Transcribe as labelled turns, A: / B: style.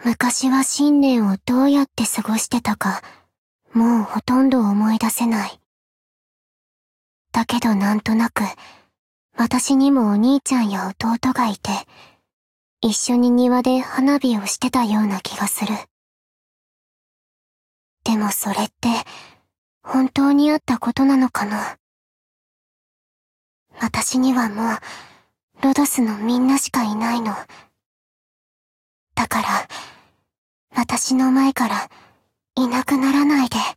A: 昔は新年をどうやって過ごしてたか、もうほとんど思い出せない。だけどなんとなく、私にもお兄ちゃんや弟がいて、一緒に庭で花火をしてたような気がする。でもそれって、本当にあったことなのかな。私にはもう、ロドスのみんなしかいないの。だから、私の前からいなくならないで。